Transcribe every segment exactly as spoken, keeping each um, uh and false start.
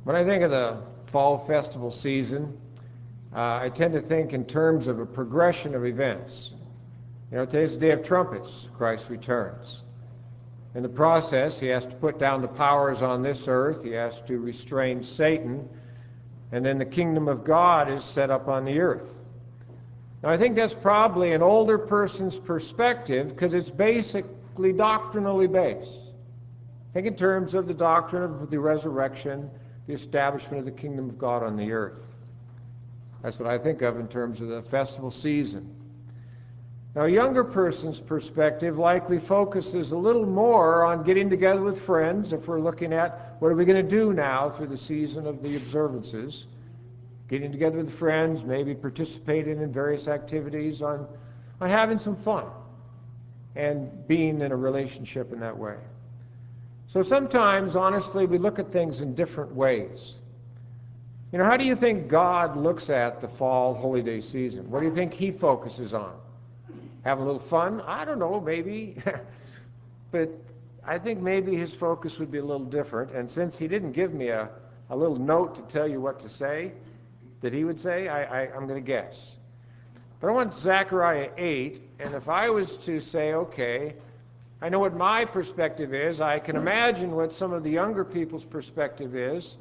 When I think of the fall festival season, uh, I tend to think in terms of a progression of events. You know, today's the day of trumpets, Christ returns. In the process, he has to put down the powers on this earth, he has to restrain Satan, and then the kingdom of God is set up on the earth. Now, I think that's probably an older person's perspective because it's basically doctrinally based. Think in terms of the doctrine of the resurrection, the establishment of the kingdom of God on the earth. That's what I think of in terms of the festival season. Now, a younger person's perspective likely focuses a little more on getting together with friends if we're looking at what are we going to do now through the season of the observances. Getting together with friends, maybe participating in various activities, on, on having some fun and being in a relationship in that way. So sometimes, honestly, we look at things in different ways. You know, how do you think God looks at the fall holiday season? What do you think he focuses on? Have a little fun? I don't know, maybe. But I think maybe his focus would be a little different. And since he didn't give me a, a little note to tell you what to say, that he would say, I, I, I'm going to guess. But I want Zechariah eight, and if I was to say, okay, I know what my perspective is, I can imagine what some of the younger people's perspective is,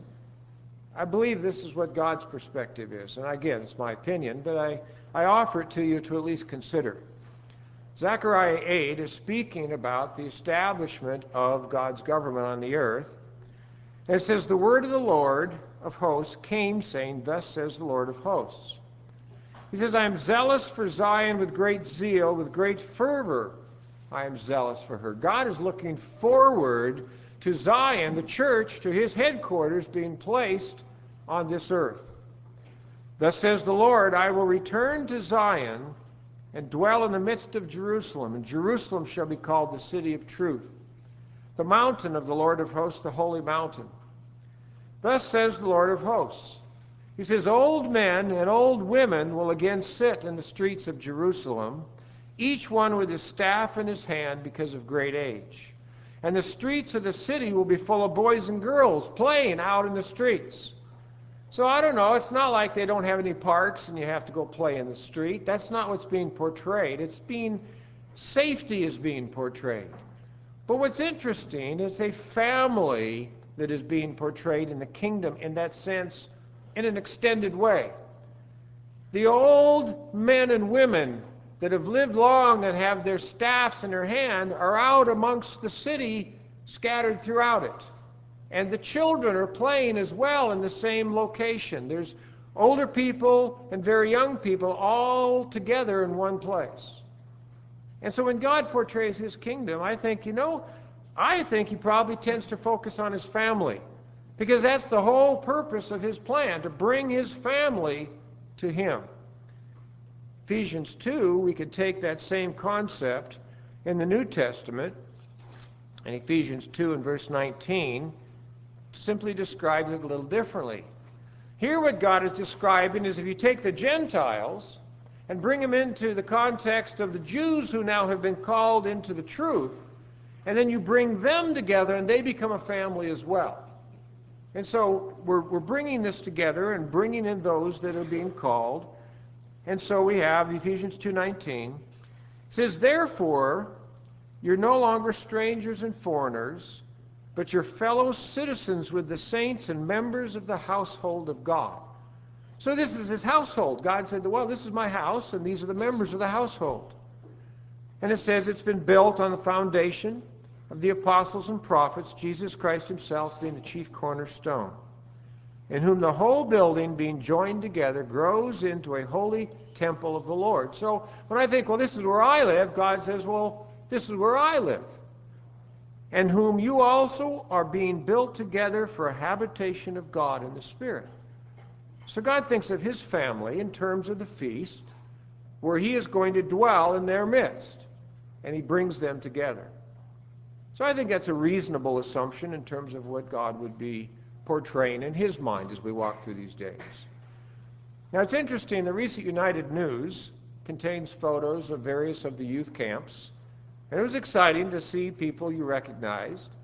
I believe this is what God's perspective is. And again, it's my opinion, but I, I offer it to you to at least consider. Zechariah eight is speaking about the establishment of God's government on the earth. And it says, the word of the Lord of hosts came, saying, thus says the Lord of hosts. He says, I am zealous for Zion with great zeal, with great fervor I am zealous for her. God is looking forward to Zion, the church, to his headquarters being placed on this earth. Thus says the Lord, I will return to Zion and dwell in the midst of Jerusalem, and Jerusalem shall be called the city of truth, the mountain of the Lord of hosts, the holy mountain. Thus says the Lord of hosts. He says, old men and old women will again sit in the streets of Jerusalem, each one with his staff in his hand because of great age. And the streets of the city will be full of boys and girls playing out in the streets. So I don't know, it's not like they don't have any parks and you have to go play in the street. That's not what's being portrayed. It's being, safety is being portrayed. But what's interesting is a family that is being portrayed in the kingdom in that sense, in an extended way. The old men and women that have lived long and have their staffs in their hand are out amongst the city, scattered throughout it. And the children are playing as well in the same location. There's older people and very young people all together in one place. And so when God portrays his kingdom, I think, you know, I think he probably tends to focus on his family, because that's the whole purpose of his plan, to bring his family to him. Ephesians two, we could take that same concept in the New Testament, and Ephesians two and verse nineteen simply describes it a little differently. Here what God is describing is if you take the Gentiles and bring them into the context of the Jews who now have been called into the truth, and then you bring them together and they become a family as well. And so we're, we're bringing this together and bringing in those that are being called. And so we have Ephesians two nineteen. It says, therefore, you're no longer strangers and foreigners, but you're fellow citizens with the saints and members of the household of God. So this is his household. God said, well, this is my house, and these are the members of the household. And it says it's been built on the foundation of the apostles and prophets, Jesus Christ himself being the chief cornerstone, in whom the whole building being joined together grows into a holy temple of the Lord. So when I think, well, this is where I live, God says, well, this is where I live. And whom you also are being built together for a habitation of God in the Spirit. So God thinks of his family in terms of the feast, where he is going to dwell in their midst, and he brings them together. So I think that's a reasonable assumption in terms of what God would be portraying in his mind as we walk through these days. Now it's interesting, the recent United News contains photos of various of the youth camps, and it was exciting to see people you recognized.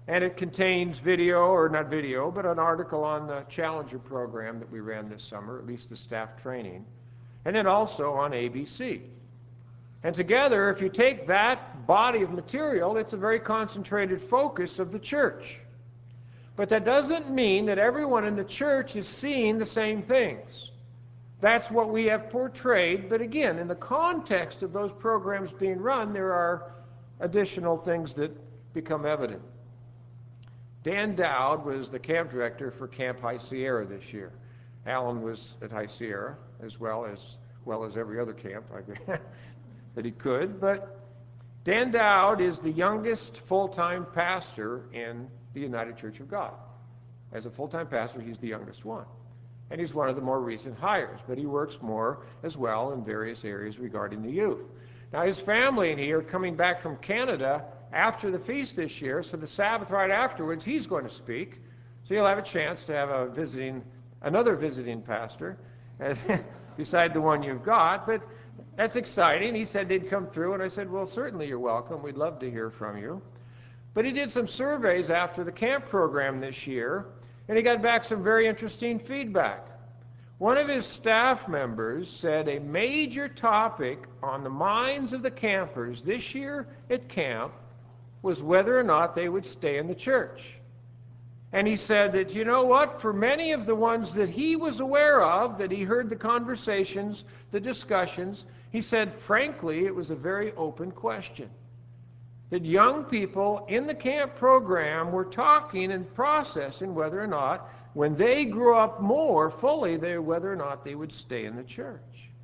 And it contains video, or not video, but an article on the Challenger program that we ran this summer, at least the staff training, and then also on A B C. And together, if you take that body of material, it's a very concentrated focus of the church. But that doesn't mean that everyone in the church is seeing the same things. That's what we have portrayed, but again, in the context of those programs being run, there are additional things that become evident. Dan Dowd was the camp director for Camp High Sierra this year. Alan was at High Sierra as well as well as every other camp that he could, but Dan Dowd is the youngest full-time pastor in the United Church of God. As a full-time pastor, he's the youngest one. And he's one of the more recent hires, but he works more as well in various areas regarding the youth. Now, his family and he are coming back from Canada after the feast this year, so the Sabbath right afterwards, he's going to speak. So you'll have a chance to have a visiting, another visiting pastor, as, beside the one you've got. But that's exciting. He said they'd come through, and I said, well, certainly you're welcome. We'd love to hear from you. But he did some surveys after the camp program this year, and he got back some very interesting feedback. One of his staff members said a major topic on the minds of the campers this year at camp was whether or not they would stay in the church. And he said that, you know what, for many of the ones that he was aware of, that he heard the conversations, the discussions, he said, frankly, it was a very open question. That young people in the camp program were talking and processing whether or not, when they grew up more fully, they, whether or not they would stay in the church.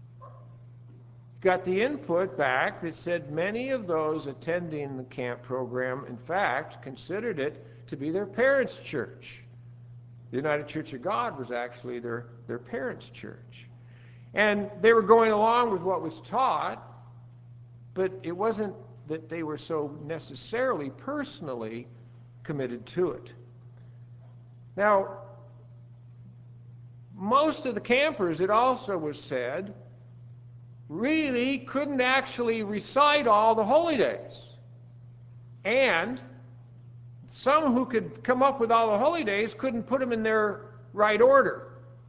Got the input back that said many of those attending the camp program, in fact, considered it to be their parents' church. The United Church of God was actually their, their parents' church. And they were going along with what was taught, but it wasn't that they were so necessarily personally committed to it. Now, most of the campers, it also was said, really couldn't actually recite all the holy days. And some who could come up with all the holy days couldn't put them in their right order.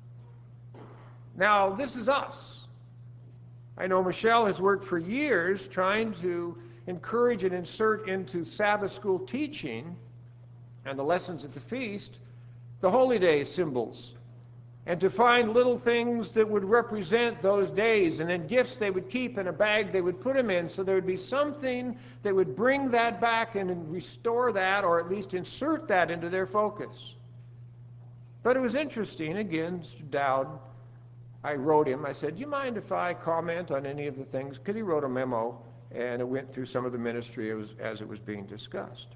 Now, this is us. I know Michelle has worked for years trying to encourage and insert into Sabbath school teaching and the lessons at the feast the holy day symbols, and to find little things that would represent those days, and then gifts they would keep in a bag they would put them in, so there would be something that would bring that back and restore that, or at least insert that into their focus. But it was interesting, again, Mister Dowd, I wrote him, I said, do you mind if I comment on any of the things? Because he wrote a memo, and it went through some of the ministry as, as it was being discussed.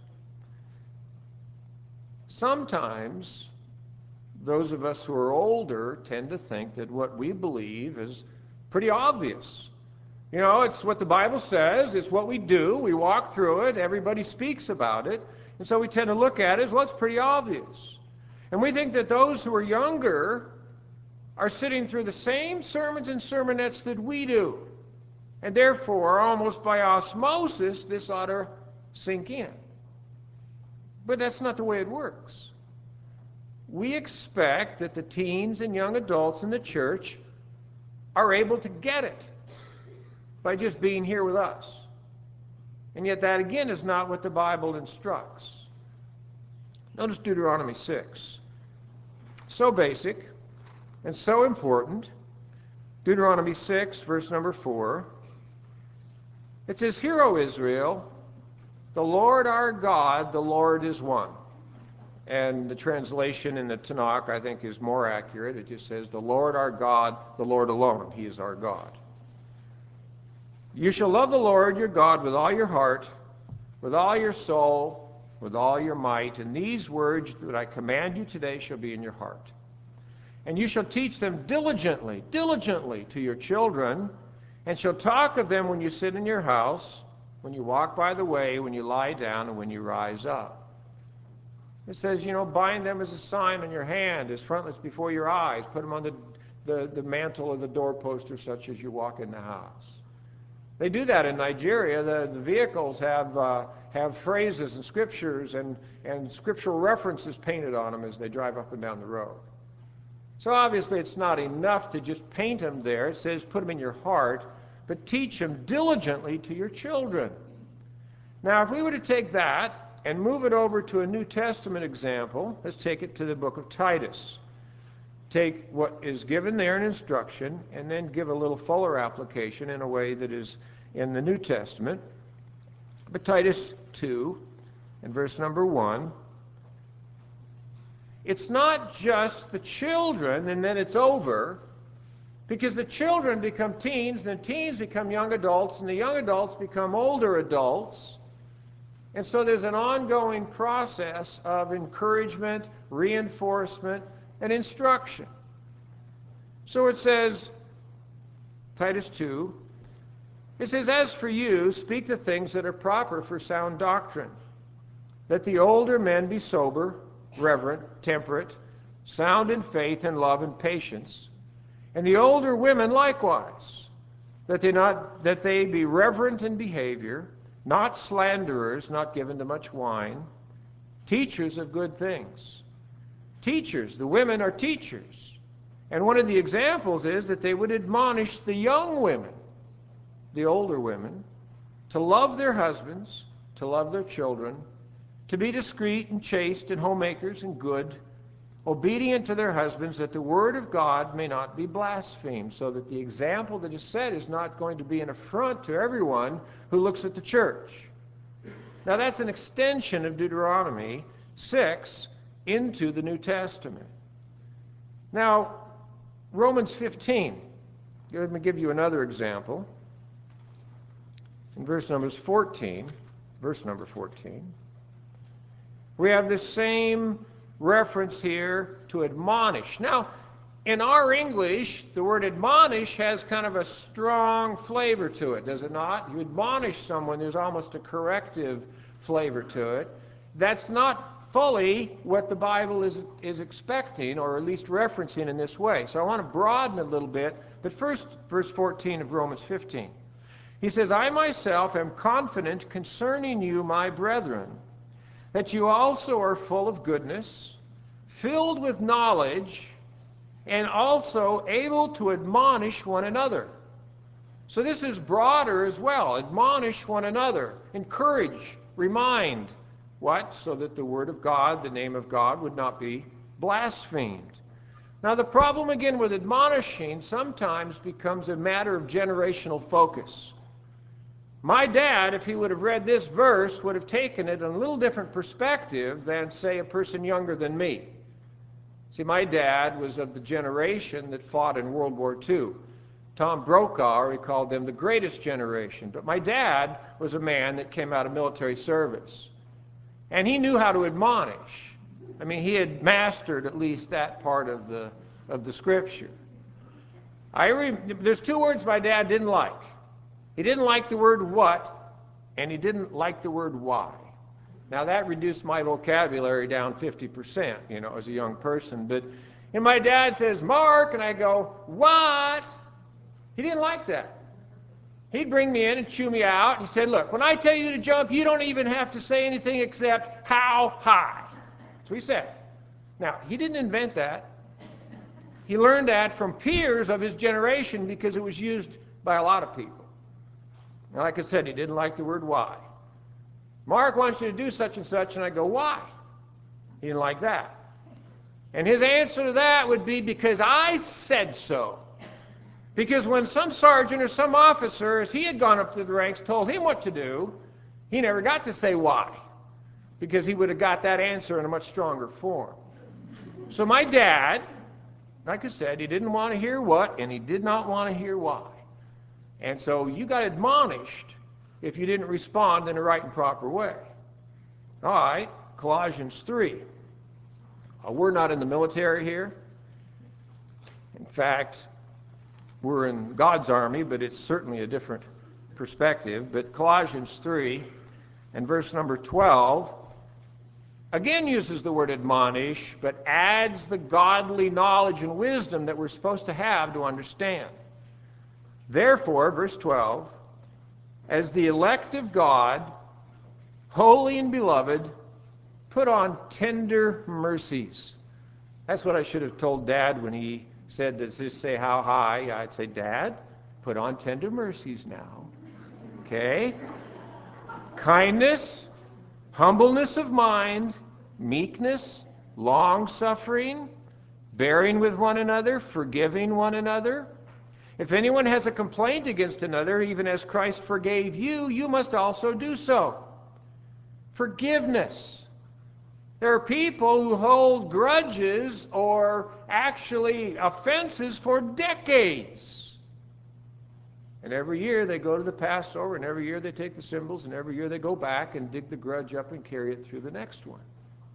Sometimes those of us who are older tend to think that what we believe is pretty obvious. You know, it's what the Bible says, it's what we do, we walk through it, everybody speaks about it, and so we tend to look at it as, well, it's pretty obvious. And we think that those who are younger are sitting through the same sermons and sermonettes that we do, and therefore, almost by osmosis, this ought to sink in. But that's not the way it works. We expect that the teens and young adults in the church are able to get it by just being here with us. And yet that, again, is not what the Bible instructs. Notice Deuteronomy six. So basic and so important. Deuteronomy six, verse number four. It says, "Hear, O Israel, the Lord our God, the Lord is one." And the translation in the Tanakh, I think, is more accurate. It just says, the Lord our God, the Lord alone. He is our God. "You shall love the Lord your God with all your heart, with all your soul, with all your might. And these words that I command you today shall be in your heart. And you shall teach them diligently, diligently to your children, and shall talk of them when you sit in your house, when you walk by the way, when you lie down, and when you rise up." It says, you know, bind them as a sign on your hand, as frontlets before your eyes. Put them on the, the, the mantle of the doorpost or such as you walk in the house. They do that in Nigeria. The, the vehicles have, uh, have phrases and scriptures and, and scriptural references painted on them as they drive up and down the road. So obviously it's not enough to just paint them there. It says put them in your heart, but teach them diligently to your children. Now, if we were to take that and move it over to a New Testament example, let's take it to the book of Titus. Take what is given there in instruction and then give a little fuller application in a way that is in the New Testament. But Titus two and verse number one, it's not just the children and then it's over, because the children become teens, and the teens become young adults, and the young adults become older adults. And so there's an ongoing process of encouragement, reinforcement, and instruction. So it says, Titus two, it says, as for you, speak the things that are proper for sound doctrine, that the older men be sober, reverent, temperate, sound in faith and love and patience, and the older women likewise, that they not that they be reverent in behavior, not slanderers, not given to much wine, teachers of good things. Teachers, the women are teachers. And one of the examples is that they would admonish the young women, the older women, to love their husbands, to love their children, to be discreet and chaste and homemakers and good, obedient to their husbands, that the word of God may not be blasphemed. So that the example that is set is not going to be an affront to everyone who looks at the church. Now that's an extension of Deuteronomy six into the New Testament. Now, Romans fifteen. Let me give you another example. In verse number fourteen, verse number fourteen, we have the same reference here to admonish. Now, in our English, the word admonish has kind of a strong flavor to it, does it not? You admonish someone, there's almost a corrective flavor to it. That's not fully what the Bible is, is expecting, or at least referencing in this way. So I want to broaden a little bit, but first, verse fourteen of Romans fifteen. He says, I myself am confident concerning you, my brethren, that you also are full of goodness, filled with knowledge, and also able to admonish one another. So this is broader as well. Admonish one another. Encourage, remind. What? So that the word of God, the name of God, would not be blasphemed. Now the problem again with admonishing sometimes becomes a matter of generational focus. My dad, if he would have read this verse, would have taken it in a little different perspective than, say, a person younger than me. See, my dad was of the generation that fought in World War Two. Tom Brokaw, he called them the greatest generation. But my dad was a man that came out of military service. And he knew how to admonish. I mean, he had mastered at least that part of the, of the scripture. I re- there's two words my dad didn't like. He didn't like the word what, and he didn't like the word why. Now that reduced my vocabulary down fifty percent, you know, as a young person. But and my dad says, Mark, and I go, what? He didn't like that. He'd bring me in and chew me out. He said, look, when I tell you to jump, you don't even have to say anything except how high. That's what he said. Now, he didn't invent that. He learned that from peers of his generation because it was used by a lot of people. Now, like I said, he didn't like the word why. Mark wants you to do such and such, and I go, why? He didn't like that. And his answer to that would be, because I said so. Because when some sergeant or some officer, as he had gone up through the ranks, told him what to do, he never got to say why, because he would have got that answer in a much stronger form. So my dad, like I said, he didn't want to hear what, and he did not want to hear why. And so you got admonished if you didn't respond in a right and proper way. All right, Colossians three. Uh, we're not in the military here. In fact, we're in God's army, but it's certainly a different perspective. But Colossians three and verse number twelve again uses the word admonish, but adds the godly knowledge and wisdom that we're supposed to have to understand. Therefore, verse twelve, as the elect of God, Holy and beloved, put on tender mercies. That's what I should have told Dad when he said, does this say how high? I'd say, Dad, put on tender mercies now. Okay? Kindness, humbleness of mind, meekness, long-suffering, bearing with one another, forgiving one another. If anyone has a complaint against another, even as Christ forgave you, you must also do so. Forgiveness. There are people who hold grudges or actually offenses for decades. And every year they go to the Passover, and every year they take the symbols, and every year they go back and dig the grudge up and carry it through the next one.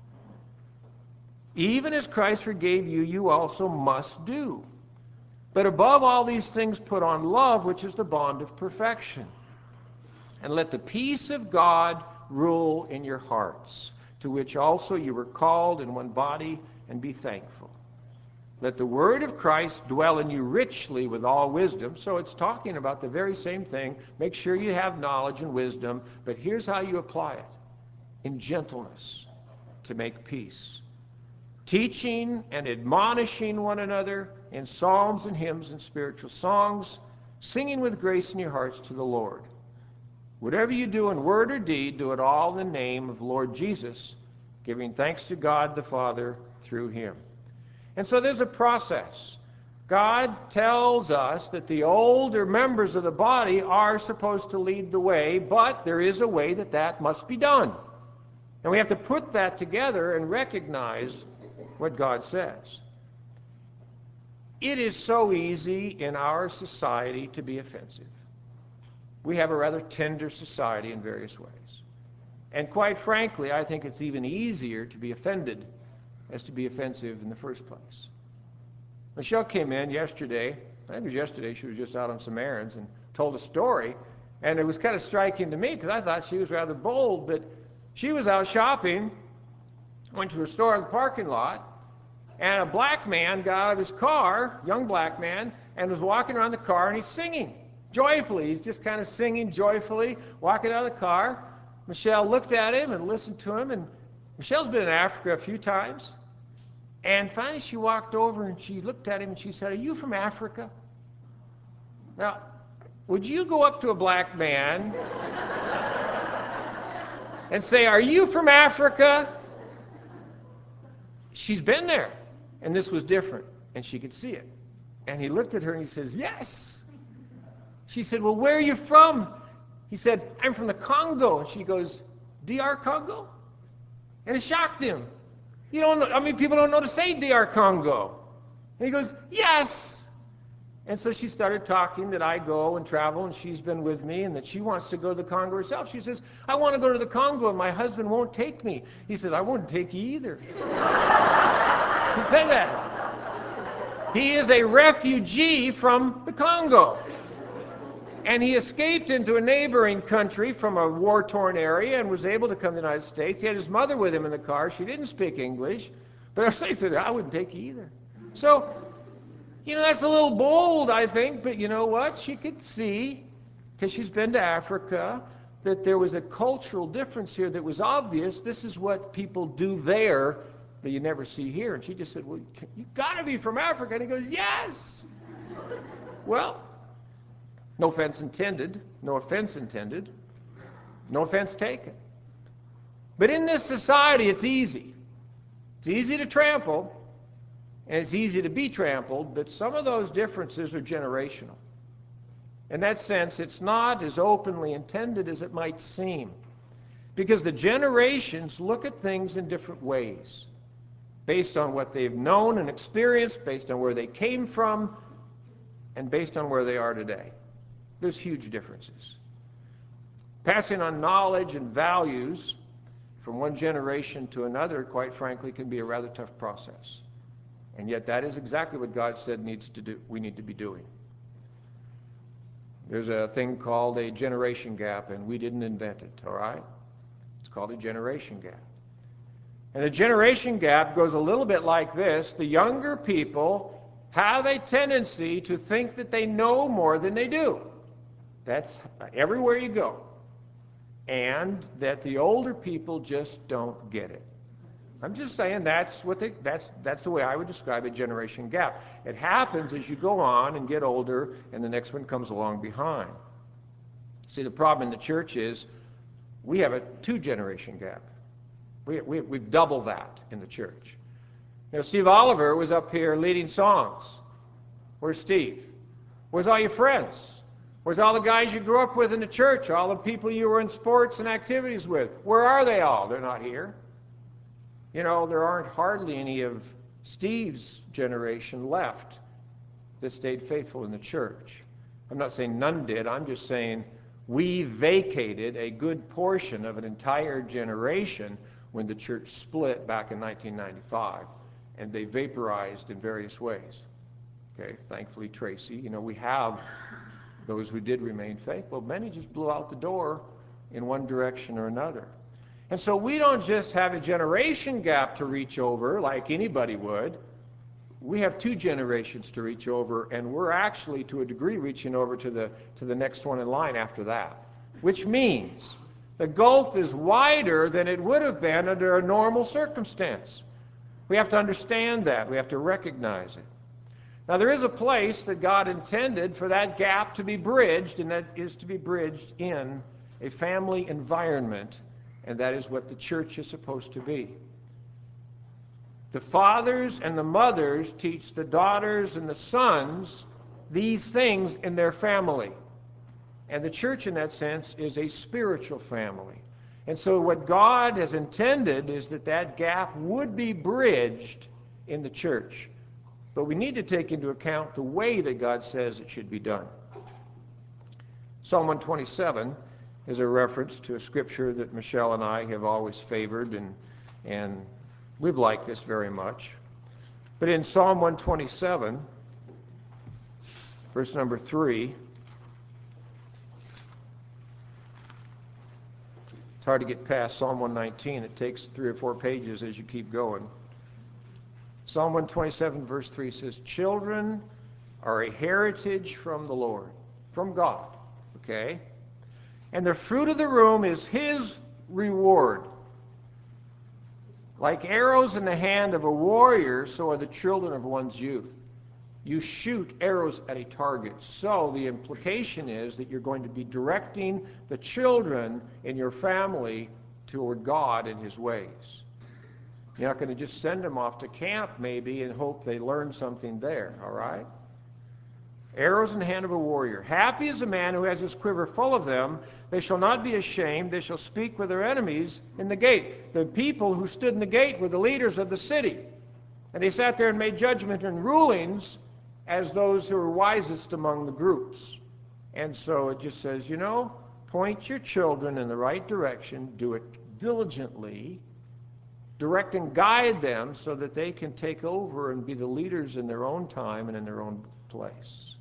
Even as Christ forgave you, you also must do. But above all these things, put on love, which is the bond of perfection. And let the peace of God rule in your hearts, to which also you were called in one body, and be thankful. Let the word of Christ dwell in you richly with all wisdom. So it's talking about the very same thing. Make sure you have knowledge and wisdom, but here's how you apply it. In gentleness, to make peace. Teaching and admonishing one another in psalms and hymns and spiritual songs, singing with grace in your hearts to the Lord. Whatever you do in word or deed, do it all in the name of Lord Jesus, giving thanks to God the Father through him. And so there's a process. God tells us that the older members of the body are supposed to lead the way, but there is a way that that must be done. And we have to put that together and recognize what God says. It is so easy in our society to be offensive. We have a rather tender society in various ways. And quite frankly, I think it's even easier to be offended as to be offensive in the first place. Michelle came in yesterday, I think it was yesterday, she was just out on some errands and told a story, and it was kind of striking to me because I thought she was rather bold, but she was out shopping, went to a store in the parking lot, and a black man got out of his car, young black man, and was walking around the car, and he's singing joyfully. He's just kind of singing joyfully, walking out of the car. Michelle looked at him and listened to him, and Michelle's been in Africa a few times. And finally she walked over and she looked at him and she said, "Are you from Africa?" Now, would you go up to a black man and say, "Are you from Africa?" She's been there, and this was different, and she could see it. And he looked at her and he says, "Yes." She said, "Well, where are you from?" He said, "I'm from the Congo." And she goes, D R Congo? And it shocked him. You don't know, I mean, people don't know to say D R Congo. And he goes, "Yes." And so she started talking that I go and travel, and she's been with me, and that she wants to go to the Congo herself. She says, "I want to go to the Congo, and my husband won't take me." He says, "I wouldn't take you either." He said that. He is a refugee from the Congo. And he escaped into a neighboring country from a war-torn area and was able to come to the United States. He had his mother with him in the car. She didn't speak English. But I said, "I wouldn't take you either." So, you know, that's a little bold, I think. But you know what? She could see, because she's been to Africa, that there was a cultural difference here that was obvious. This is what people do there that you never see here. And she just said, "Well, you've got to be from Africa." And he goes, "Yes." Well, no offense intended, no offense intended, no offense taken. But in this society, it's easy. It's easy to trample, and it's easy to be trampled, but some of those differences are generational. In that sense, it's not as openly intended as it might seem, because the generations look at things in different ways, based on what they've known and experienced, based on where they came from, and based on where they are today. There's huge differences. Passing on knowledge and values from one generation to another, quite frankly, can be a rather tough process. And yet that is exactly what God said needs to do, we need to be doing. There's a thing called a generation gap, and we didn't invent it, all right? It's called a generation gap. And the generation gap goes a little bit like this. The younger people have a tendency to think that they know more than they do. That's everywhere you go. and that the older people just don't get it. I'm just saying that's what they, that's that's the way I would describe a generation gap. It happens as you go on and get older, and the next one comes along behind. See, the problem in the church is we have a two-generation gap. We, we, we've doubled that in the church. You know, Steve Oliver was up here leading songs. Where's Steve? Where's all your friends? Where's all the guys you grew up with in the church? All the people you were in sports and activities with? Where are they all? They're not here. You know, there aren't hardly any of Steve's generation left that stayed faithful in the church. I'm not saying none did. I'm just saying we vacated a good portion of an entire generation when the church split back in nineteen ninety-five, and they vaporized in various ways. Okay, thankfully, Tracy, you know, we have those who did remain faithful. Many just blew out the door in one direction or another. And so we don't just have a generation gap to reach over like anybody would. We have two generations to reach over, and we're actually, to a degree, reaching over to the, to the next one in line after that, which means the gulf is wider than it would have been under a normal circumstance. We have to understand that. We have to recognize it. Now, there is a place that God intended for that gap to be bridged, and that is to be bridged in a family environment, and that is what the church is supposed to be. The fathers and the mothers teach the daughters and the sons these things in their family. And the church, in that sense, is a spiritual family. And so what God has intended is that that gap would be bridged in the church. But we need to take into account the way that God says it should be done. Psalm one twenty-seven is a reference to a scripture that Michelle and I have always favored, and, and we've liked this very much. But in Psalm one twenty-seven, verse number three, it's hard to get past Psalm one nineteen. It takes three or four pages as you keep going. Psalm one twenty-seven, verse three says, "Children are a heritage from the Lord," from God, okay? "And the fruit of the womb is his reward. Like arrows in the hand of a warrior, so are the children of one's youth." You shoot arrows at a target. So the implication is that you're going to be directing the children in your family toward God and his ways. You're not going to just send them off to camp maybe and hope they learn something there, all right? Arrows in the hand of a warrior. "Happy is the man who has his quiver full of them. They shall not be ashamed. They shall speak with their enemies in the gate." The people who stood in the gate were the leaders of the city. And they sat there and made judgment and rulings as those who were wisest among the groups. And so it just says, you know, point your children in the right direction, do it diligently, direct and guide them so that they can take over and be the leaders in their own time and in their own place.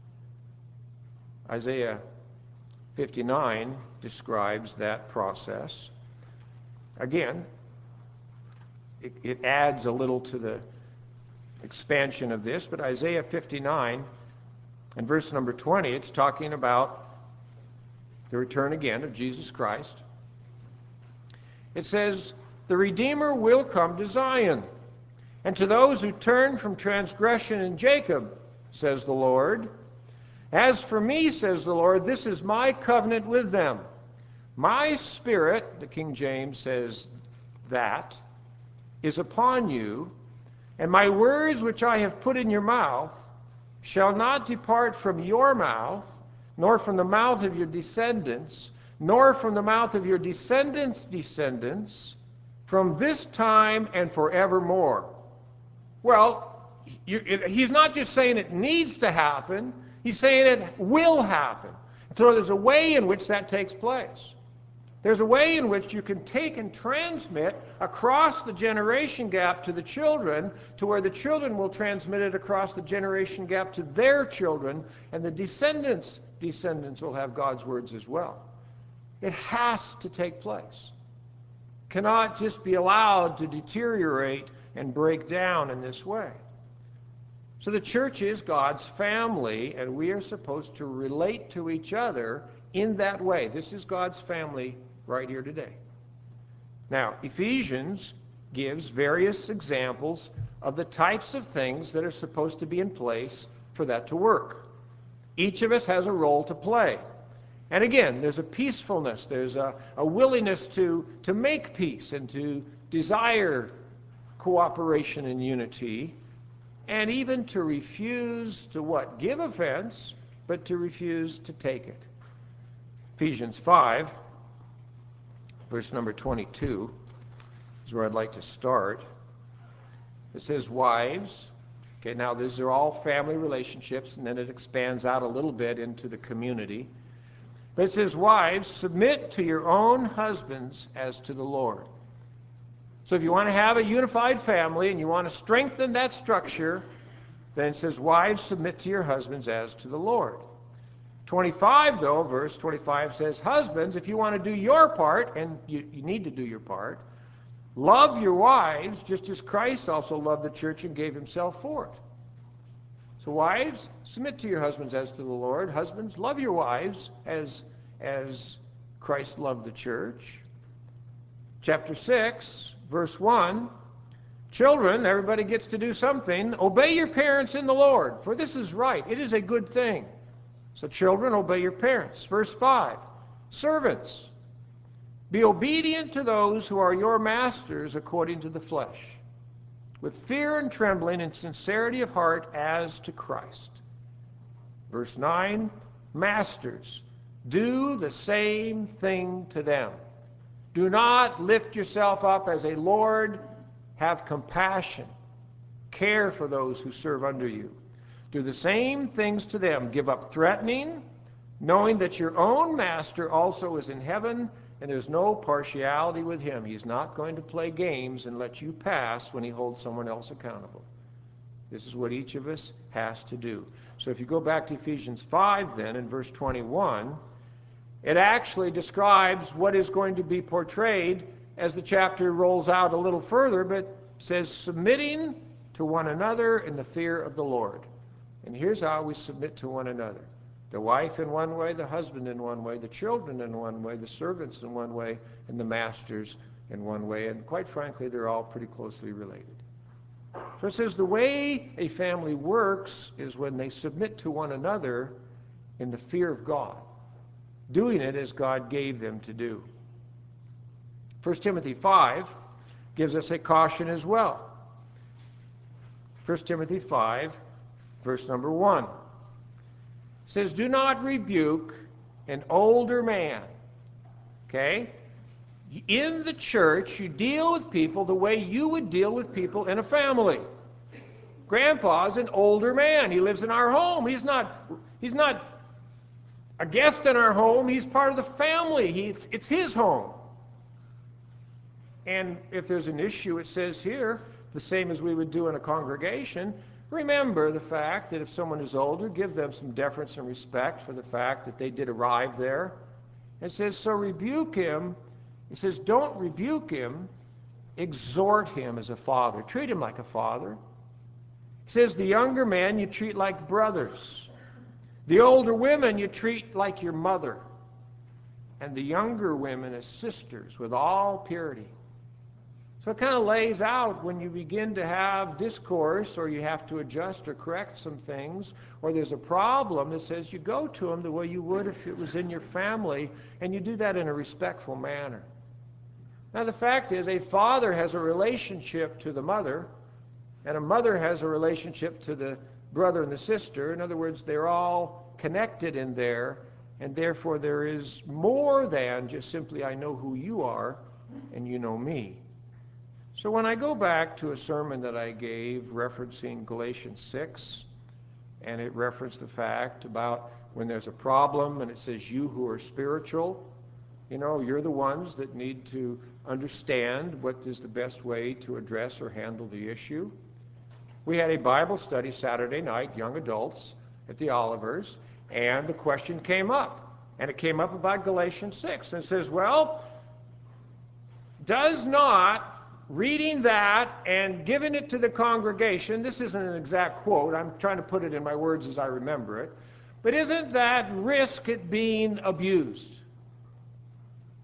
Isaiah fifty-nine describes that process. Again, it, it adds a little to the expansion of this, but Isaiah fifty-nine and verse number twenty, it's talking about the return again of Jesus Christ. It says, "The Redeemer will come to Zion, and to those who turn from transgression in Jacob, says the Lord. As for me, says the Lord, this is my covenant with them. My spirit," the King James says that, "is upon you, and my words which I have put in your mouth shall not depart from your mouth, nor from the mouth of your descendants, nor from the mouth of your descendants' descendants, from this time and forevermore." Well, you, it, he's not just saying it needs to happen, he's saying it will happen. So there's a way in which that takes place. There's a way in which you can take and transmit across the generation gap to the children, to where the children will transmit it across the generation gap to their children, and the descendants' descendants will have God's words as well. It has to take place. Cannot just be allowed to deteriorate and break down in this way. So the church is God's family, and we are supposed to relate to each other in that way. This is God's family right here today. Now, Ephesians gives various examples of the types of things that are supposed to be in place for that to work. Each of us has a role to play. And again, there's a peacefulness, there's a, a willingness to, to make peace and to desire cooperation and unity, and even to refuse to what? Give offense, but to refuse to take it. Ephesians five, verse number twenty-two, is where I'd like to start. It says, wives. Okay, now these are all family relationships, and then it expands out a little bit into the community. But it says, wives, submit to your own husbands as to the Lord. So if you want to have a unified family and you want to strengthen that structure, then it says, wives, submit to your husbands as to the Lord. twenty-five, though, verse twenty-five says, husbands, if you want to do your part, and you, you need to do your part, love your wives just as Christ also loved the church and gave himself for it. So wives, submit to your husbands as to the Lord. Husbands, love your wives as, as Christ loved the church. Chapter six, verse one, children, everybody gets to do something. Obey your parents in the Lord, for this is right. It is a good thing. So children, obey your parents. Verse five, servants, be obedient to those who are your masters according to the flesh, with fear and trembling and sincerity of heart as to Christ. Verse nine, masters, do the same thing to them. Do not lift yourself up as a lord. Have compassion. Care for those who serve under you. Do the same things to them. Give up threatening, knowing that your own master also is in heaven, and there's no partiality with him. He's not going to play games and let you pass when he holds someone else accountable. This is what each of us has to do. So if you go back to Ephesians five then, in verse twenty-one, it actually describes what is going to be portrayed as the chapter rolls out a little further, but says, submitting to one another in the fear of the Lord. And here's how we submit to one another. The wife in one way, the husband in one way, the children in one way, the servants in one way, and the masters in one way. And quite frankly, they're all pretty closely related. So it says the way a family works is when they submit to one another in the fear of God, doing it as God gave them to do. First Timothy five gives us a caution as well. First Timothy five, verse number one. Says, do not rebuke an older man. Okay? In the church, you deal with people the way you would deal with people in a family. Grandpa's an older man. He lives in our home. He's not, he's not a guest in our home. He's part of the family. He, it's, it's his home. And if there's an issue, it says here, the same as we would do in a congregation, remember the fact that if someone is older, give them some deference and respect for the fact that they did arrive there. It says, so rebuke him. It says, don't rebuke him, exhort him as a father. Treat him like a father. It says, the younger man you treat like brothers. The older women you treat like your mother. And the younger women as sisters with all purity. So it kind of lays out when you begin to have discourse, or you have to adjust or correct some things, or there's a problem, it says you go to them the way you would if it was in your family, and you do that in a respectful manner. Now the fact is, a father has a relationship to the mother, and a mother has a relationship to the brother and the sister. In other words, they're all connected in there, and therefore there is more than just simply, I know who you are, and you know me. So when I go back to a sermon that I gave referencing Galatians six, and it referenced the fact about when there's a problem and it says you who are spiritual, you know, you're the ones that need to understand what is the best way to address or handle the issue. We had a Bible study Saturday night, young adults, at the Olivers, and the question came up. And it came up about Galatians six. And it says, well, does not reading that and giving it to the congregation, this isn't an exact quote, I'm trying to put it in my words as I remember it, but isn't that risk it being abused?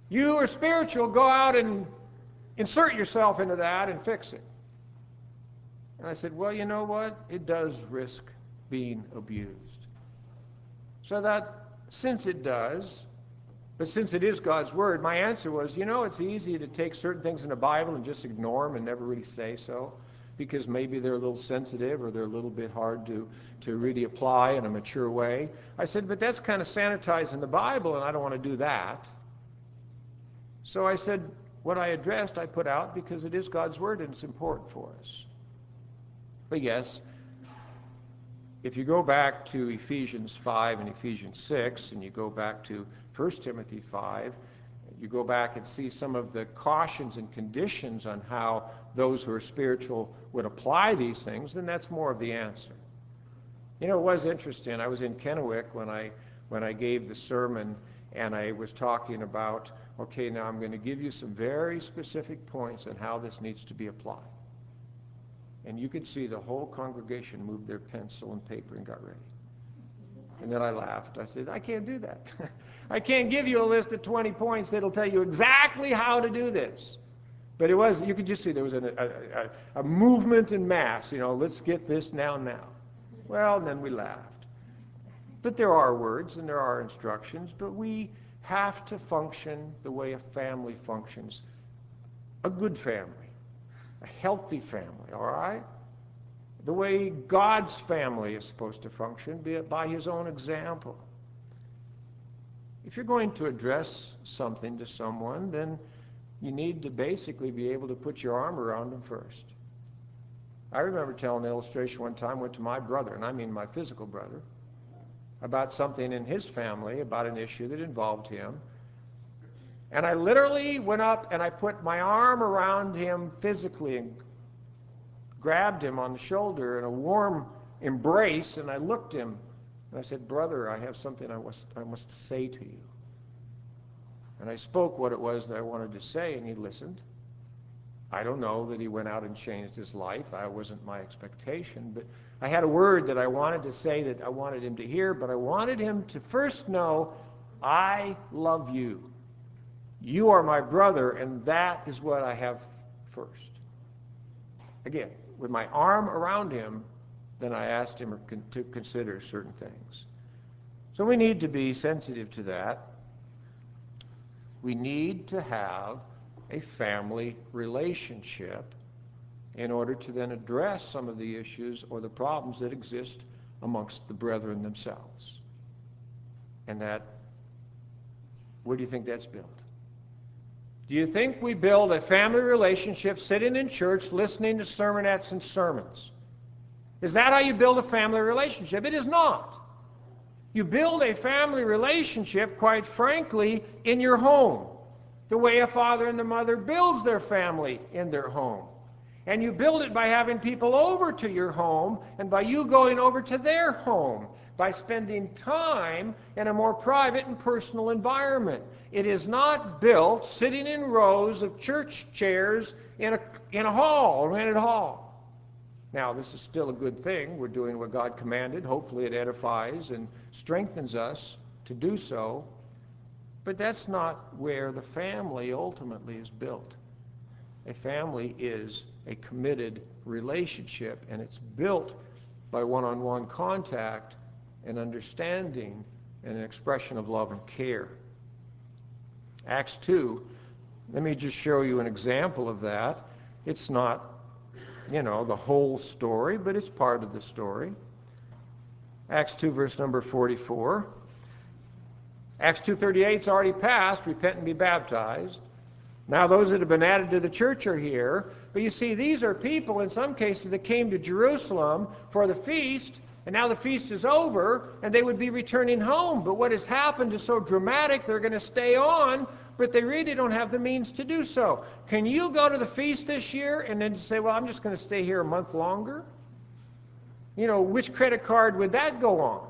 You are spiritual, go out and insert yourself into that and fix it. And I said, well, you know what? It does risk being abused. So that, since it does, but since it is God's Word, my answer was, you know, it's easy to take certain things in the Bible and just ignore them and never really say so, because maybe they're a little sensitive or they're a little bit hard to, to really apply in a mature way. I said, but that's kind of sanitizing the Bible, and I don't want to do that. So I said, what I addressed, I put out because it is God's Word and it's important for us. But yes, if you go back to Ephesians five and Ephesians six, and you go back to First Timothy five, you go back and see some of the cautions and conditions on how those who are spiritual would apply these things, then that's more of the answer. You know, it was interesting. I was in Kennewick when I, when I gave the sermon, and I was talking about, okay, now I'm going to give you some very specific points on how this needs to be applied. And you could see the whole congregation moved their pencil and paper and got ready. And then I laughed. I said, I can't do that. I can't give you a list of twenty points that'll tell you exactly how to do this. But it was, you could just see there was a, a, a, a movement in mass, you know, let's get this now, now. Well, and then we laughed. But there are words and there are instructions, but we have to function the way a family functions. A good family, a healthy family, all right? The way God's family is supposed to function, be it by his own example. If you're going to address something to someone, then you need to basically be able to put your arm around them first. I remember telling an illustration one time, went to my brother, and I mean my physical brother, about something in his family, about an issue that involved him. And I literally went up and I put my arm around him physically and grabbed him on the shoulder in a warm embrace, and I looked him and I said, brother, I have something I must, I must say to you. And I spoke what it was that I wanted to say, and he listened. I don't know that he went out and changed his life. That wasn't my expectation, but I had a word that I wanted to say that I wanted him to hear, but I wanted him to first know, I love you. You are my brother, and that is what I have first. Again, with my arm around him, then I asked him to consider certain things. So we need to be sensitive to that. We need to have a family relationship in order to then address some of the issues or the problems that exist amongst the brethren themselves. And that, where do you think that's built? Do you think we build a family relationship sitting in church listening to sermonettes and sermons? Is that how you build a family relationship? It is not. You build a family relationship, quite frankly, in your home, the way a father and a mother builds their family in their home. And you build it by having people over to your home and by you going over to their home, by spending time in a more private and personal environment. It is not built sitting in rows of church chairs in a, in a hall, a rented hall. Now, this is still a good thing. We're doing what God commanded. Hopefully it edifies and strengthens us to do so. But that's not where the family ultimately is built. A family is a committed relationship, and it's built by one-on-one contact and understanding and an expression of love and care. Acts two, let me just show you an example of that. It's not, you know, the whole story, but it's part of the story. Acts two, verse number forty-four. Acts two thirty-eight's already passed, repent and be baptized. Now those that have been added to the church are here. But you see, these are people, in some cases, that came to Jerusalem for the feast, and now the feast is over, and they would be returning home. But what has happened is so dramatic, they're going to stay on, but they really don't have the means to do so. Can you go to the feast this year and then say, well, I'm just going to stay here a month longer? You know, which credit card would that go on?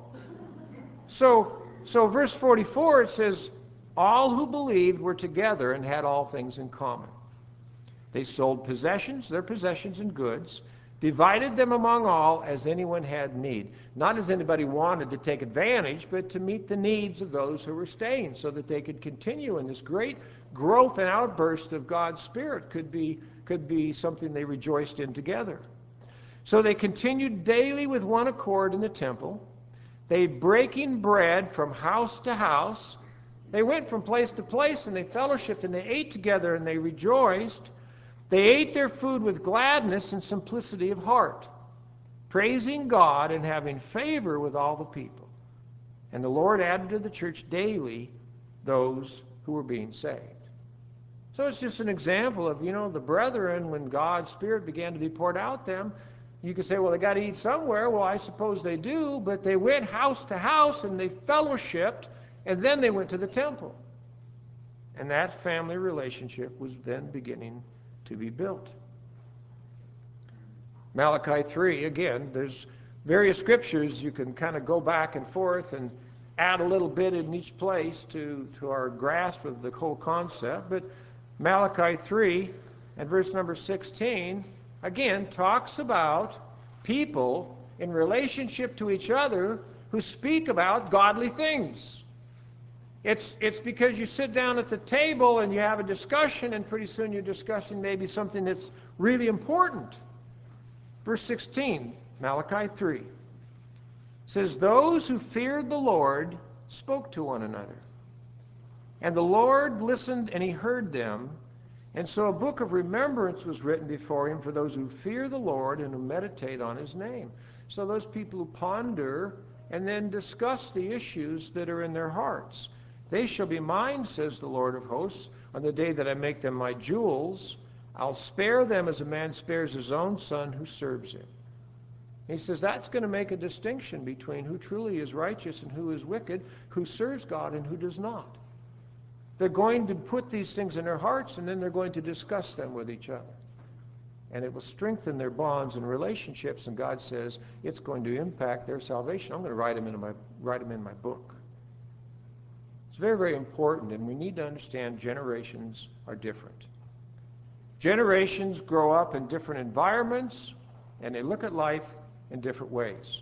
So, so verse forty-four, it says, all who believed were together and had all things in common. They sold possessions, their possessions and goods. divided them among all as anyone had need. Not as anybody wanted to take advantage, but to meet the needs of those who were staying so that they could continue. And this great growth and outburst of God's Spirit could be, could be something they rejoiced in together. So they continued daily with one accord in the temple. They breaking bread from house to house. They went from place to place and they fellowshiped and they ate together and they rejoiced. They ate their food with gladness and simplicity of heart, praising God and having favor with all the people. And the Lord added to the church daily those who were being saved. So it's just an example of, you know, the brethren, when God's Spirit began to be poured out them, you could say, well, they got to eat somewhere. Well, I suppose they do, but they went house to house and they fellowshipped, and then they went to the temple. And that family relationship was then beginning to be built. Malachi three, again, there's various scriptures you can kind of go back and forth and add a little bit in each place to, to our grasp of the whole concept. But Malachi three and verse number sixteen, again, talks about people in relationship to each other who speak about godly things. It's, it's because you sit down at the table and you have a discussion, and pretty soon you're discussing maybe something that's really important. Verse sixteen, Malachi three, says, those who feared the Lord spoke to one another. And the Lord listened and he heard them. And so a book of remembrance was written before him for those who fear the Lord and who meditate on his name. So those people who ponder and then discuss the issues that are in their hearts. They shall be mine, says the Lord of hosts, on the day that I make them my jewels. I'll spare them as a man spares his own son who serves him. He says that's going to make a distinction between who truly is righteous and who is wicked, who serves God and who does not. They're going to put these things in their hearts, and then they're going to discuss them with each other. And it will strengthen their bonds and relationships, and God says it's going to impact their salvation. I'm going to write them in my, write them in my book. It's very, very important, and we need to understand generations are different. Generations grow up in different environments, and they look at life in different ways.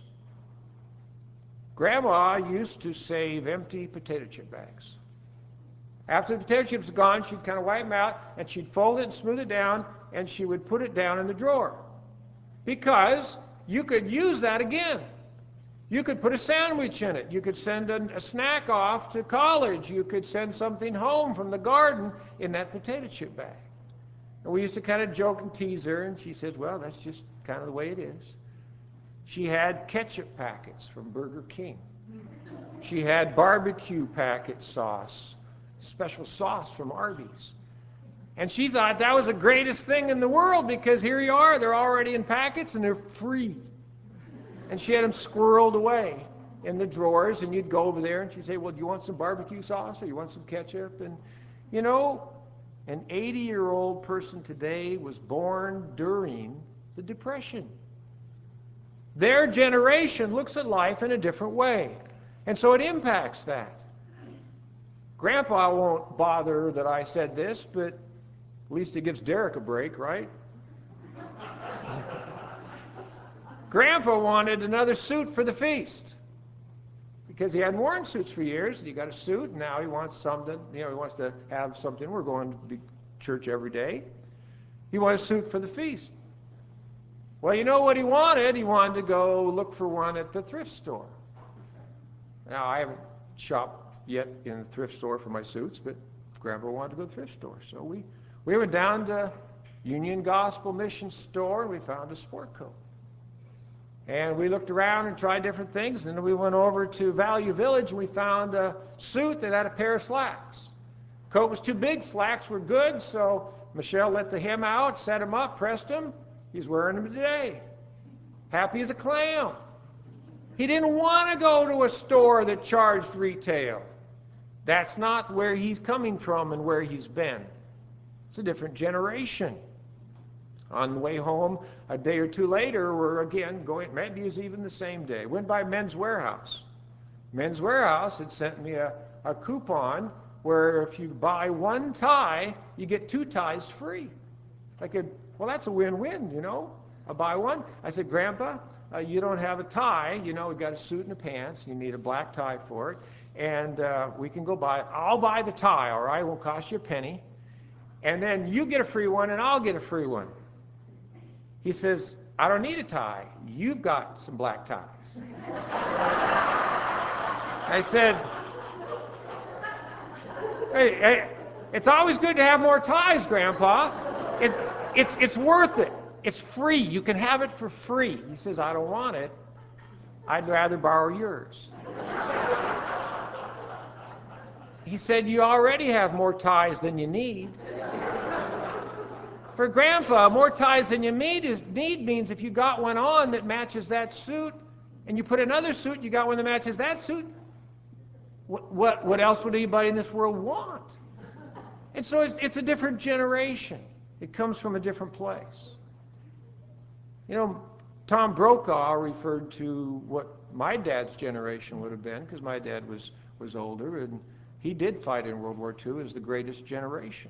Grandma used to save empty potato chip bags. After the potato chips are gone, she'd kind of wipe them out, and she'd fold it and smooth it down, and she would put it down in the drawer. Because you could use that again. You could put a sandwich in it. You could send a, a snack off to college. You could send something home from the garden in that potato chip bag. And we used to kind of joke and tease her, and she says, well, that's just kind of the way it is. She had ketchup packets from Burger King. She had barbecue packet sauce, special sauce from Arby's. And she thought that was the greatest thing in the world because here you are, they're already in packets and they're free. And she had them squirreled away in the drawers, and you'd go over there and she'd say, well, do you want some barbecue sauce or you want some ketchup? And, you know, an eighty-year-old person today was born during the Depression. Their generation looks at life in a different way. And so it impacts that. Grandpa won't bother that I said this, but at least it gives Derek a break, right? Grandpa wanted another suit for the feast because he hadn't worn suits for years. He got a suit, and now he wants something. You know, he wants to have something. We're going to be church every day. He wanted a suit for the feast. Well, you know what he wanted? He wanted to go look for one at the thrift store. Now, I haven't shopped yet in the thrift store for my suits, but Grandpa wanted to go to the thrift store. So we, we went down to Union Gospel Mission store, and we found a sport coat. And we looked around and tried different things, and then we went over to Value Village, and we found a suit that had a pair of slacks. Coat was too big, slacks were good, so Michelle let the hem out, set him up, pressed him. He's wearing them today. Happy as a clam. He didn't want to go to a store that charged retail. That's not where he's coming from and where he's been. It's a different generation. On the way home, a day or two later, we're again going, maybe it was even the same day. Went by Men's Wearhouse. Men's Wearhouse had sent me a, a coupon where if you buy one tie, you get two ties free. I could, well, that's a win-win, you know. I'll buy one. I said, Grandpa, uh, you don't have a tie. You know, we've got a suit and a pants. You need a black tie for it. And uh, we can go buy it. I'll buy the tie, all right? It won't cost you a penny. And then you get a free one, and I'll get a free one. He says, I don't need a tie. You've got some black ties. I said, hey, hey, it's always good to have more ties, Grandpa. It's, it's, it's worth it. It's free. You can have it for free. He says, I don't want it. I'd rather borrow yours. He said, you already have more ties than you need. For Grandpa, more ties than you need, is, need means if you got one on that matches that suit, and you put another suit, you got one that matches that suit, what, what, what else would anybody in this world want? And so it's, it's a different generation. It comes from a different place. You know, Tom Brokaw referred to what my dad's generation would have been, because my dad was, was older, and he did fight in World War Two as the greatest generation.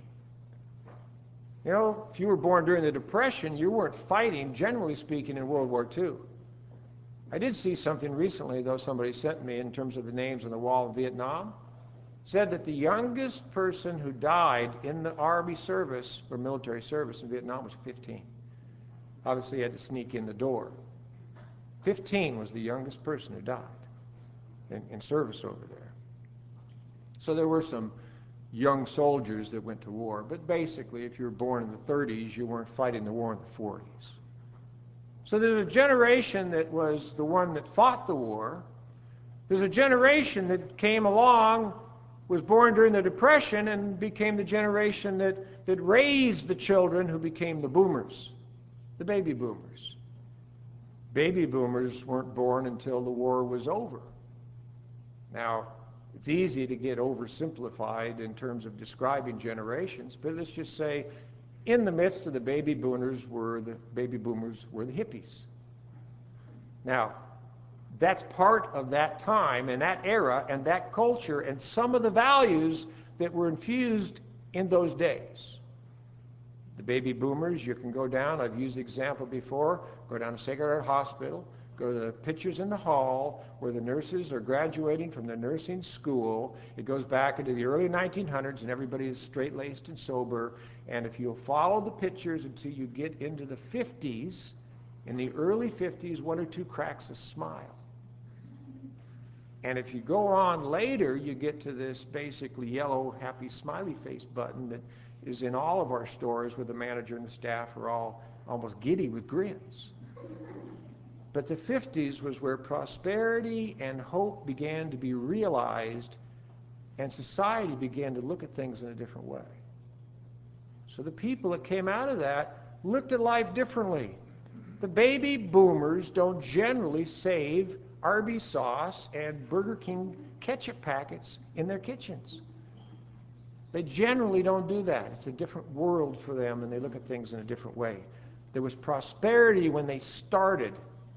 You know, if you were born during the Depression, you weren't fighting, generally speaking, in World War Two. I did see something recently, though, somebody sent me in terms of the names on the wall of Vietnam. Said that the youngest person who died in the Army service or military service in Vietnam was fifteen. Obviously, he had to sneak in the door. fifteen was the youngest person who died in, in service over there. So there were some young soldiers that went to war, but basically, if you were born in the thirties, you weren't fighting the war in the forties. So there's a generation that was the one that fought the war. There's a generation that came along, was born during the Depression, and became the generation that, that raised the children who became the boomers, the baby boomers. Baby boomers weren't born until the war was over. Now, it's easy to get oversimplified in terms of describing generations, but let's just say in the midst of the baby boomers were the baby boomers were the hippies. Now, that's part of that time and that era and that culture and some of the values that were infused in those days. The baby boomers, you can go down, I've used the example before, go down to Sacred Heart Hospital, go to the pictures in the hall where the nurses are graduating from the nursing school. It goes back into the early nineteen hundreds and everybody is straight-laced and sober. And if you'll follow the pictures until you get into the fifties, in the early fifties, one or two cracks a smile. And if you go on later, you get to this basically yellow, happy, smiley face button that is in all of our stores where the manager and the staff are all almost giddy with grins. But the fifties was where prosperity and hope began to be realized and society began to look at things in a different way. So the people that came out of that looked at life differently. The baby boomers don't generally save Arby's sauce and Burger King ketchup packets in their kitchens. They generally don't do that. It's a different world for them, and they look at things in a different way. There was prosperity when they started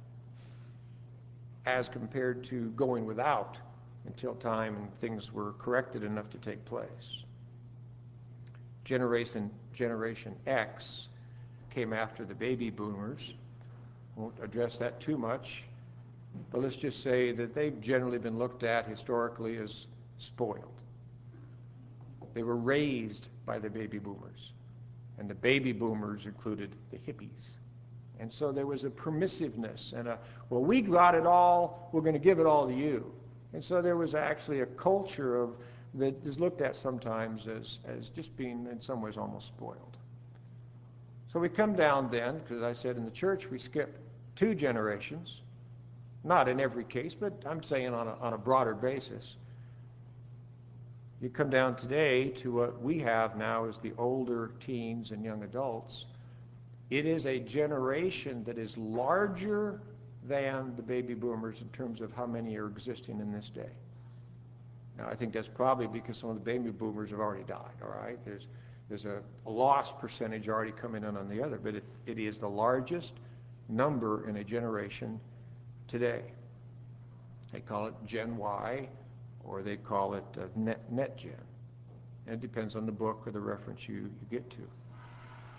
as compared to going without until time and things were corrected enough to take place. Generation, Generation X came after the baby boomers. Won't address that too much, but let's just say that they've generally been looked at historically as spoiled. They were raised by the baby boomers, and the baby boomers included the hippies. And so there was a permissiveness and a, well, we got it all, we're going to give it all to you. And so there was actually a culture of that is looked at sometimes as, as just being in some ways almost spoiled. So we come down then, because I said in the church we skip two generations, not in every case, but I'm saying on a, on a broader basis. You come down today to what we have now as the older teens and young adults. It is a generation that is larger than the baby boomers in terms of how many are existing in this day. Now, I think that's probably because some of the baby boomers have already died, all right? There's, there's a, a lost percentage already coming in on the other, but it, it is the largest number in a generation today. They call it Gen Y, or they call it uh, net, net Gen. And it depends on the book or the reference you, you get to.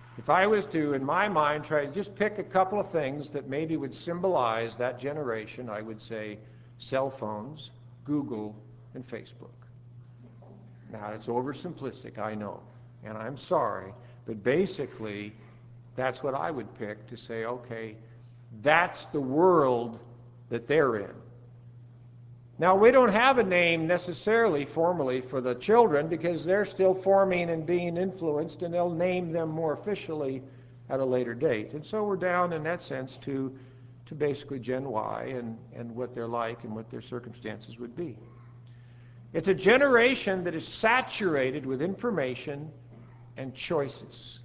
If I was to, in my mind, try to just pick a couple of things that maybe would symbolize that generation, I would say cell phones, Google, and Facebook. Now, it's oversimplistic, I know, and I'm sorry, but basically, that's what I would pick to say, okay, that's the world that they're in. Now, we don't have a name necessarily formally for the children because they're still forming and being influenced, and they'll name them more officially at a later date. And so we're down in that sense to, to basically Gen Y and, and what they're like and what their circumstances would be. It's a generation that is saturated with information and choices.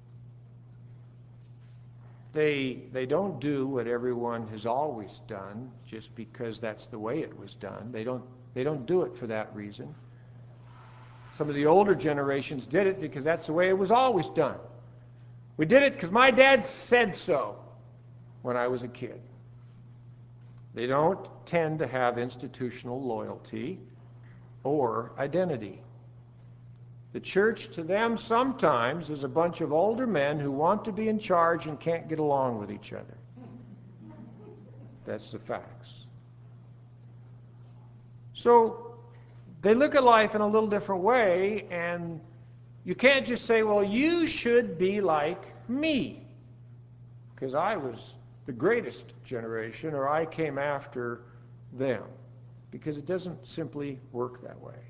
They, they don't do what everyone has always done just because that's the way it was done. They don't, they don't do it for that reason. Some of the older generations did it because that's the way it was always done. We did it because my dad said so when I was a kid. They don't tend to have institutional loyalty or identity. The church to them sometimes is a bunch of older men who want to be in charge and can't get along with each other. That's the facts. So they look at life in a little different way, and you can't just say, well, you should be like me, because I was the greatest generation, or I came after them, because it doesn't simply work that way.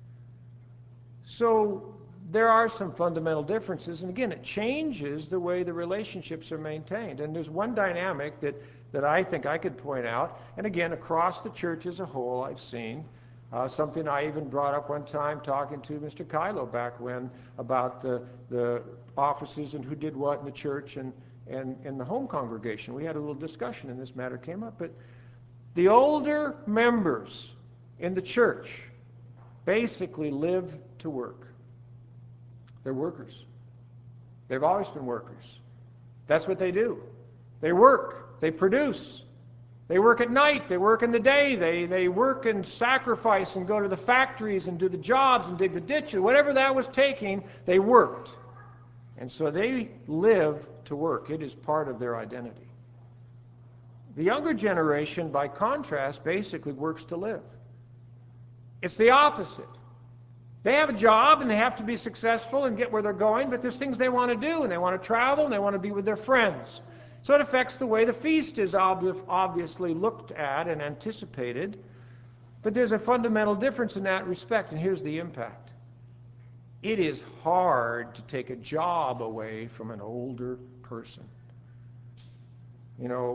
So there are some fundamental differences, and again, it changes the way the relationships are maintained. And there's one dynamic that, that I think I could point out, and again, across the church as a whole, I've seen uh, something I even brought up one time talking to Mister Kylo back when about the, the offices and who did what in the church and, and, and the home congregation. We had a little discussion and this matter came up, but the older members in the church basically live to work. They're workers. They've always been workers. That's what they do. They work. They produce. They work at night. They work in the day. They, they work and sacrifice and go to the factories and do the jobs and dig the ditches. Whatever that was taking, they worked. And so they live to work. It is part of their identity. The younger generation, by contrast, basically works to live. It's the opposite. They have a job and they have to be successful and get where they're going, but there's things they want to do, and they want to travel, and they want to be with their friends. So it affects the way the feast is ob- obviously looked at and anticipated, but there's a fundamental difference in that respect, and here's the impact. It is hard to take a job away from an older person. You know,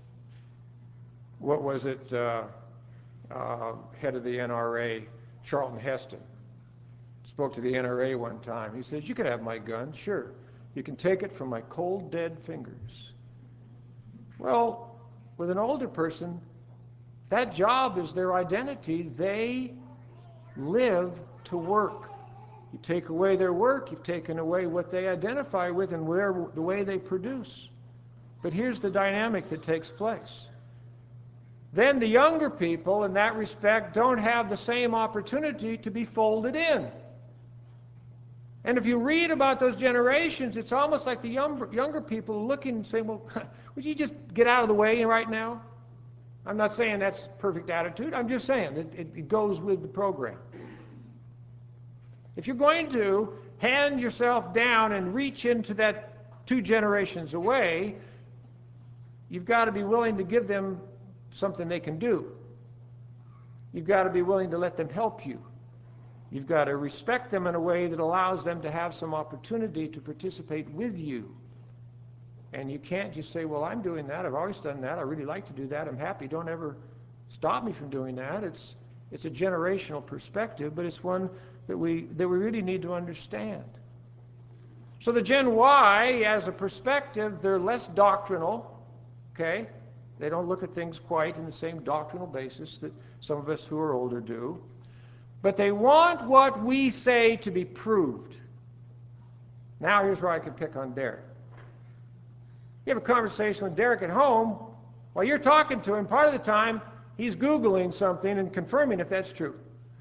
what was it, uh, uh, head of the N R A, Charlton Heston, spoke to the N R A one time. He says, you can have my gun, sure. You can take it from my cold, dead fingers. Well, with an older person, that job is their identity. They live to work. You take away their work, you've taken away what they identify with and where, the way they produce. But here's the dynamic that takes place. Then the younger people, in that respect, don't have the same opportunity to be folded in. And if you read about those generations, it's almost like the younger, younger people are looking and saying, well, would you just get out of the way right now? I'm not saying that's perfect attitude. I'm just saying that it, it goes with the program. If you're going to hand yourself down and reach into that two generations away, you've got to be willing to give them something they can do. You've got to be willing to let them help you. You've got to respect them in a way that allows them to have some opportunity to participate with you. And you can't just say, well, I'm doing that. I've always done that. I really like to do that. I'm happy. Don't ever stop me from doing that. It's, it's a generational perspective, but it's one that we, that we really need to understand. So the Gen Y, as a perspective, they're less doctrinal, okay? They don't look at things quite in the same doctrinal basis that some of us who are older do. But they want what we say to be proved. Now here's where I can pick on Derek. You have a conversation with Derek at home, while you're talking to him, part of the time he's Googling something and confirming if that's true.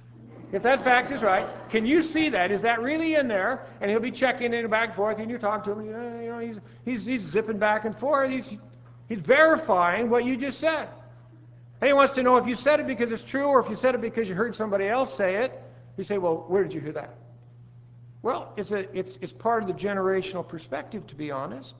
If that fact is right, can you see that? Is that really in there? And he'll be checking in and back and forth, and you talk to him, you know, you know he's, he's, he's zipping back and forth. He's, he's verifying what you just said. And he wants to know if you said it because it's true or if you said it because you heard somebody else say it. You say, well, where did you hear that? Well, it's, a, it's, it's part of the generational perspective, to be honest.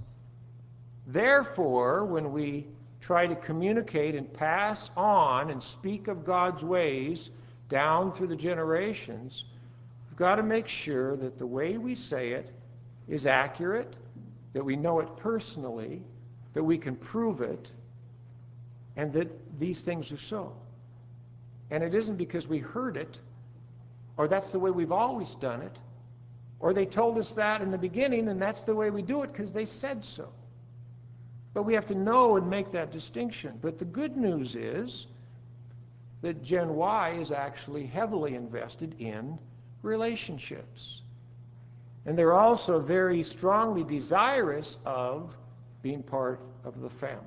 Therefore, when we try to communicate and pass on and speak of God's ways down through the generations, we've got to make sure that the way we say it is accurate, that we know it personally, that we can prove it, and that these things are so. And it isn't because we heard it, or that's the way we've always done it, or they told us that in the beginning and that's the way we do it because they said so. But we have to know and make that distinction. But the good news is that Gen Y is actually heavily invested in relationships. And they're also very strongly desirous of being part of the family.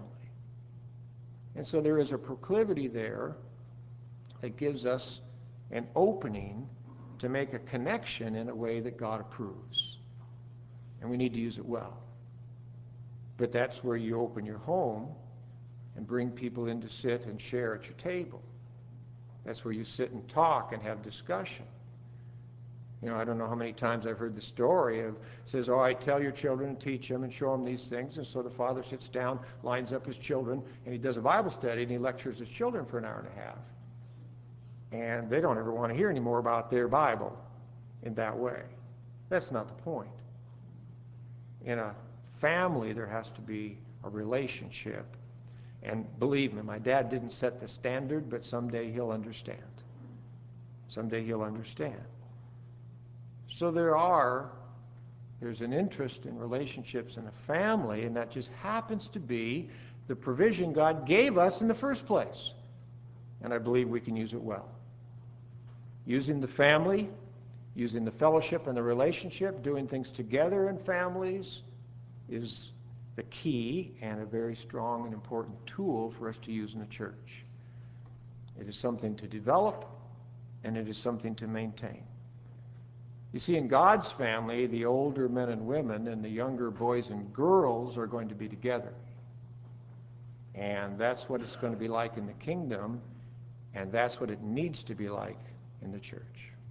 And so there is a proclivity there that gives us an opening to make a connection in a way that God approves. And we need to use it well. But that's where you open your home and bring people in to sit and share at your table. That's where you sit and talk and have discussion. You know, I don't know how many times I've heard the story of, says, oh, I tell your children and teach them and show them these things. And so the father sits down, lines up his children, and he does a Bible study, and he lectures his children for an hour and a half. And they don't ever want to hear any more about their Bible in that way. That's not the point. In a family, there has to be a relationship. And believe me, my dad didn't set the standard, but someday he'll understand. Someday he'll understand. So there are, there's an interest in relationships in a family, and that just happens to be the provision God gave us in the first place. And I believe we can use it well. Using the family, using the fellowship and the relationship, doing things together in families is the key and a very strong and important tool for us to use in the church. It is something to develop, and it is something to maintain. You see, in God's family, the older men and women and the younger boys and girls are going to be together. And that's what it's going to be like in the kingdom, and that's what it needs to be like in the church.